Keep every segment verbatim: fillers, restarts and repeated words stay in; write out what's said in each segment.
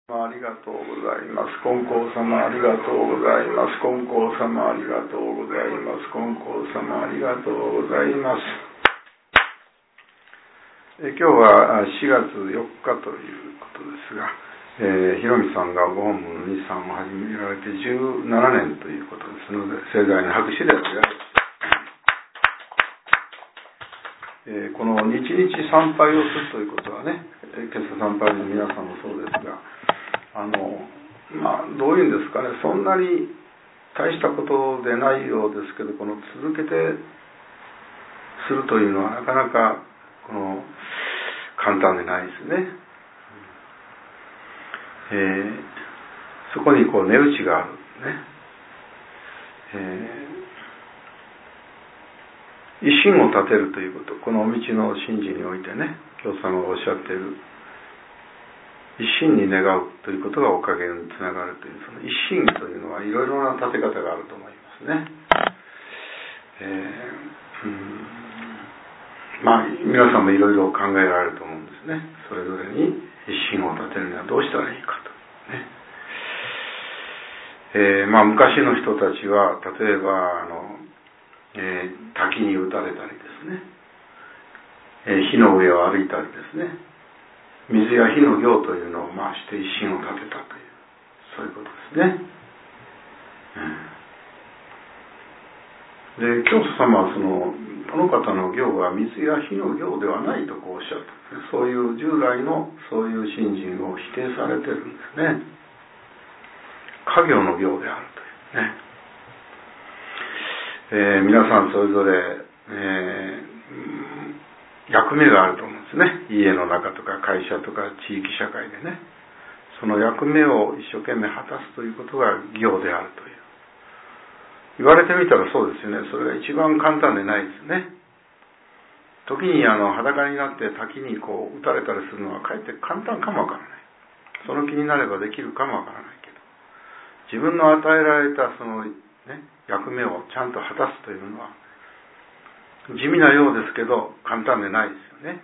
ありがとうございます。金光様ありがとうございます。金光様ありがとうございます。金光様ありがとうございます。え今日はしがつよっかということですが、えー、ひろみさんがご本部の日産を始められてじゅうななねんということですので、盛大な拍手でお願いします。えー、この日々参拝をするということはね、今朝参拝の皆さんもそうですが、あのまあどういうんですかね、そんなに大したことでないようですけど、この続けてするというのはなかなかこの簡単でないですね。えー、そこにこう値打ちがあるね。えー、一心を立てるということ、この道の神事においてね、教様がおっしゃっている一心に願うということがおかげにつながるという、その一心というのはいろいろな立て方があると思いますね。えー、うんまあ皆さんもいろいろ考えられると思うんですね。それぞれに一心を立てるにはどうしたらいいかと、ね。えー、まあ昔の人たちは例えばあの、えー、滝に打たれたりですね、えー、火の上を歩いたりですね、水や火の行というのをまあして一心を立てたという、そういうことですね。うん、で教祖様はそのこの方の行は水や火の行ではないとこうおっしゃったんですね。そういう従来のそういう信心を否定されてるんですね。家業の行であるというね。えー、皆さんそれぞれ、えー、役目があると思うんですね。家の中とか会社とか地域社会でね、その役目を一生懸命果たすということが行であるという。言われてみたらそうですよね。それが一番簡単でないですね。時にあの裸になって滝にこう打たれたりするのはかえって簡単かもわからない。その気になればできるかもわからないけど、自分の与えられたその、ね、役目をちゃんと果たすというのは地味なようですけど簡単でないですよね。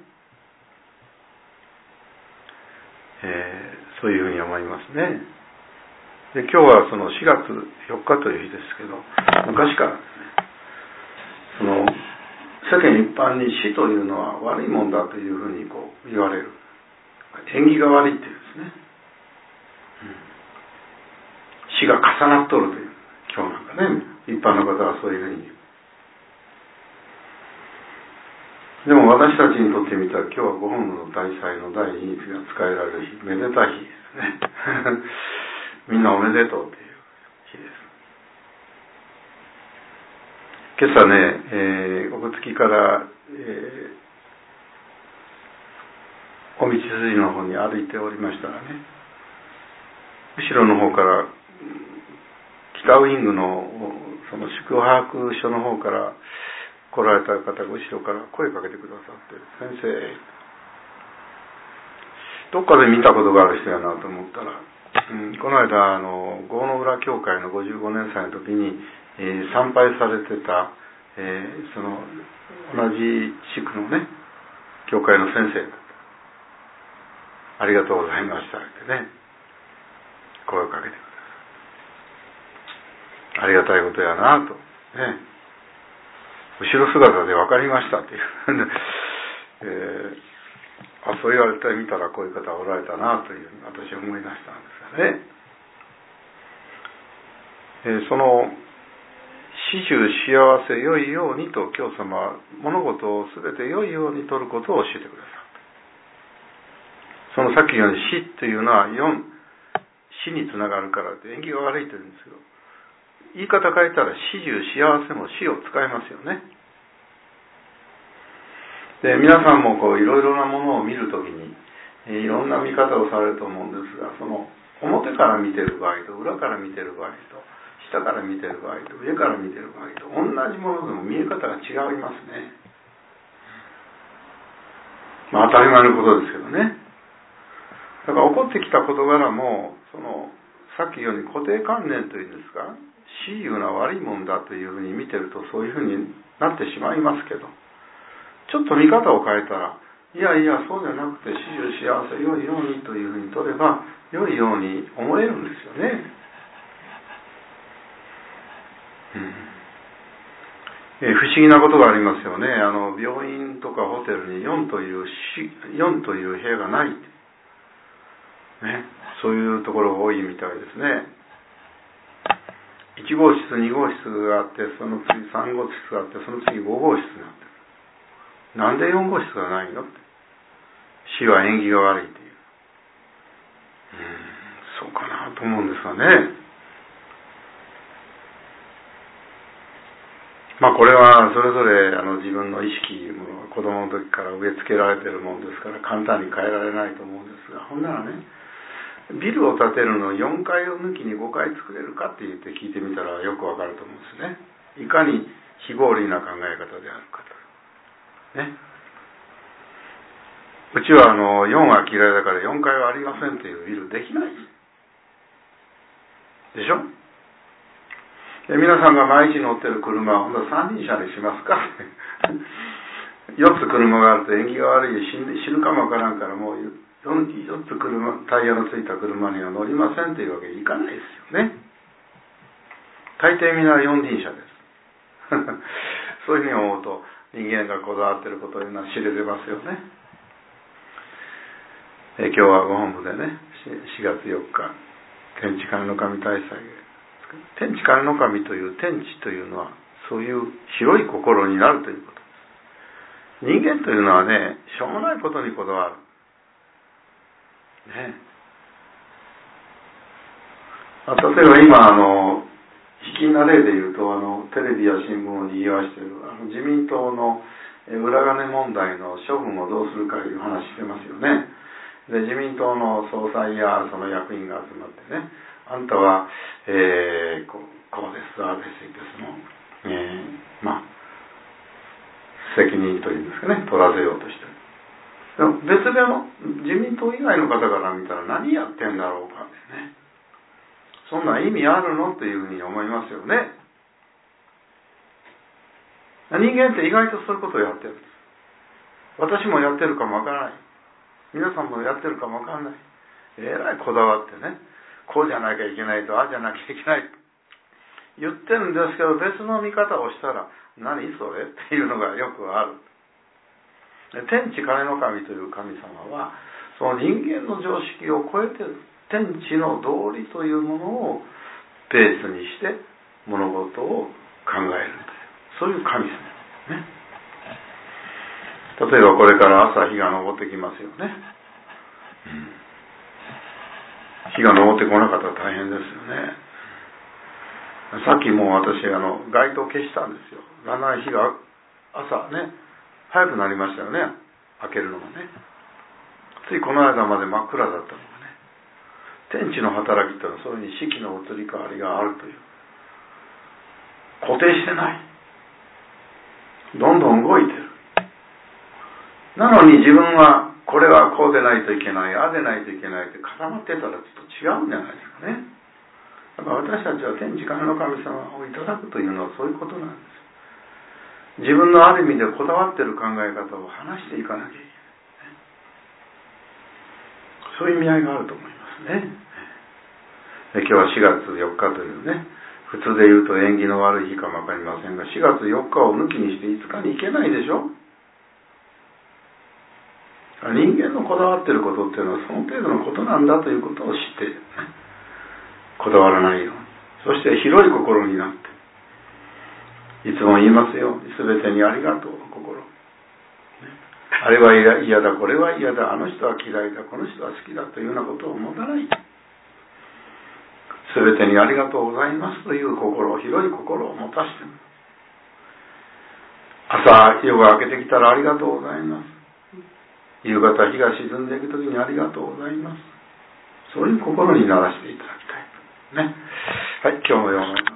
えー、そういうふうに思いますね。で今日はそのしがつよっかという日ですけど、昔からですね、その世間一般に死というのは悪いもんだというふうにこう言われる、縁起が悪いっていうんですね、うん、死が重なっとるという、今日なんかね一般の方はそういうふうに言う。でも私たちにとってみたら今日はご本の大祭の第二日が使えられる日、めでたい日ですねみんなおめでとうという日です。今朝ね、えー、お月から、えー、お道筋の方に歩いておりましたらね、後ろの方から北ウイングのその宿泊所の方から来られた方が後ろから声かけてくださって、先生、どっかで見たことがある人やなと思ったら、うん、この間あの郷野浦教会のごじゅうごねん祭の時に、えー、参拝されてた、えー、その同じ地区のね教会の先生だった。ありがとうございましたってね声をかけてください。ありがたいことやなとね、後ろ姿で分かりましたっていう、えー、あそう言われてみたらこういう方おられたなというふうに私は思い出したんですがね、えー、その始終幸せ良いようにと教様は物事を全て良いように取ることを教えてくださった。そのさっき言うように死というのは死につながるからって縁起が悪いというんですけど、言い方変えたら始終幸せも死を使いますよね。で皆さんもこういろいろなものを見るときにいろんな見方をされると思うんですが、その表から見てる場合と裏から見てる場合と下から見てる場合と上から見てる場合と同じものでも見え方が違いますね。まあ当たり前のことですけどね。だから起こってきた事柄もそのさっき言うように固定観念というんですか、死いうのは悪いもんだというふうに見てるとそういうふうになってしまいますけど、ちょっと見方を変えたらいやいやそうじゃなくて、始終幸せ良いようにというふうに取れば良いように思えるんですよね。うん、え不思議なことがありますよね。あの病院とかホテルによんというよんという部屋がない、ね、そういうところが多いみたいですね。いち号室に号室があって、その次さん号室があって、その次ご号室になってる。なんでよん号室がないのって。死は縁起が悪いという。うーん、そうかなと思うんですがね。まあこれはそれぞれあの自分の意識も子供の時から植え付けられているものですから簡単に変えられないと思うんですが、ほんならね、ビルを建てるのよんかいを抜きにごかい作れるかって言って聞いてみたらよくわかると思うんですね。いかに非合理な考え方であるかと。ね。うちはあのよんは嫌いだからよんかいはありませんっていうビルできないでしょ。で皆さんが毎日乗ってる車はほんと三輪車にしますかよっつ車があると縁起が悪い、死ぬ、死ぬかもわからんからもうよっつ車タイヤのついた車には乗りませんというわけにいかないですよね。大抵みんな四輪車ですそういうふうに思うと人間がこだわっていることというのは知れてますよね。え今日はご本部でね、しがつよっか天地金の神大祭。天地金の神という天地というのはそういう広い心になるということです。人間というのはね、しょうもないことにこだわるね。例えば今あの卑近な例で言うと、あのテレビや新聞をにぎわしているあの自民党の裏金問題の処分をどうするかいう話してますよね。で自民党の総裁やその役員が集まってね、あんたは、えー、こう、こうですああですってその、えー、まあ責任というんですかね、取らせようとしてる。でも別でも自民党以外の方から見たら何やってんだろうかってね、そんな意味あるのというふうに思いますよね。人間って意外とそういうことをやってるんです。私もやってるかもわからない。皆さんもやってるかもわからない。えらいこだわってね、こうじゃなきゃいけないと、ああじゃなきゃいけない言ってるんですけど、別の見方をしたら何それっていうのがよくある。天地金の神という神様はその人間の常識を超えてる天地の道理というものをベースにして物事を考えるという、そういう神様ね。例えばこれから朝日が昇ってきますよね、うん、日が昇ってこなかったら大変ですよね。さっきもう私あの街灯消したんですよ。だんだん日が朝ね早くなりましたよね、開けるのがね。ついこの間まで真っ暗だったのがね、天地の働きというのはそういうふうに四季の移り変わりがあるという、固定してない、どんどん動いてる。なのに自分はこれはこうでないといけない、ああでないといけないって固まってたらちょっと違うんじゃないですかね。だから私たちは天地金の神様をいただくというのはそういうことなんです。自分のある意味でこだわっている考え方を話していかなきゃいけない。そういう意味合いがあると思いますね。で今日はしがつよっかというね、普通で言うと縁起の悪い日かもわかりませんが、しがつよっかを抜きにしていつかに行けないでしょ。人間のこだわっていることっていうのはその程度のことなんだということを知って、ね、こだわらないように、そして広い心になって、いつも言いますように、すべてにありがとうの心、ね、あれは嫌だ、これは嫌だ、あの人は嫌いだ、この人は好きだというようなことを持たない。すべてにありがとうございますという心、広い心を持たしても、朝夜が明けてきたらありがとうございます、夕方日が沈んでいくときにありがとうございます、そういう心にならしていただきたいね。はい、今日のような